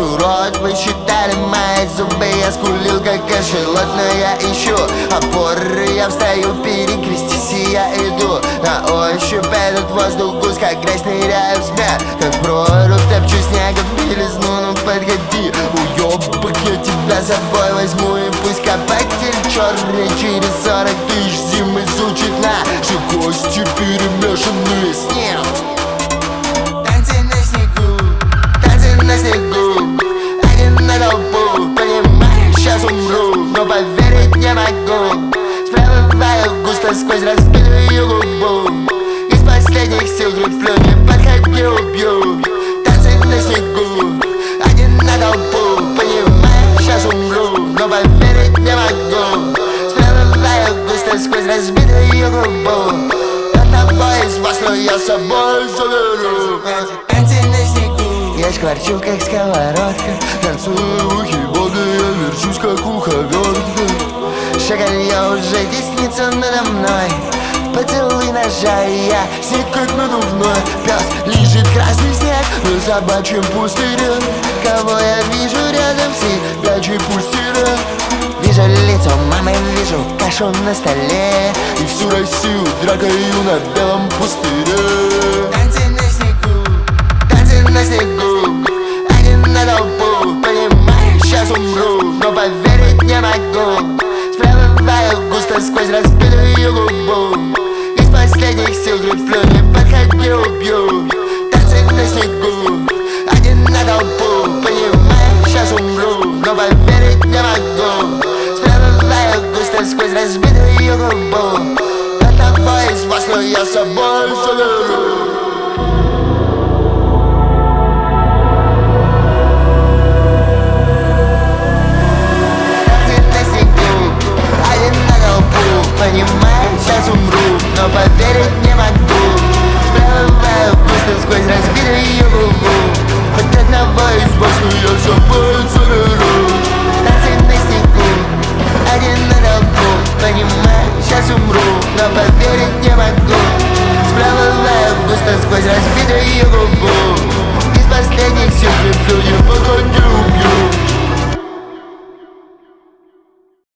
урод, вы считали мои зубы. Я скулил как кашелот, но я ищу опоры. Я встаю перекрестись и я иду на ощупь. Этот воздух гусь, как грязь, ныряю в смех, как в прорубь топчу снега белизну. Ну подходи, уёбок, я тебя с собой возьму. И пусть копатель черный через 40 тысяч зим изучит наши кости, перемешанные с ним. Танцы на снегу, один на толпу. Понимаю, сейчас умру, но поверить не могу. Сплевываю густо сквозь разбитую губу. Из последних сил креплю, не подходи, убью. Танцы на снегу, один на толпу. Понимаю, сейчас умру, но поверить не могу. Сплевываю густо сквозь разбитую губу. Одного из вас, но я с собой заберу. Танцы на снегу. Я шкварчу, как сковородка, танцую ухи воды, я верчусь, как уховертка. Шагалье уже теснится надо мной. Поцелуй ножа, и я снег как надувной. Пес лежит красный снег на собачьем пустыре. Кого я вижу рядом, сидячий пустыре. Вижу лицо мамы, вижу кашу на столе. И всю Россию дракою на белом пустыре. Танцы на снегу, танцы на снегу.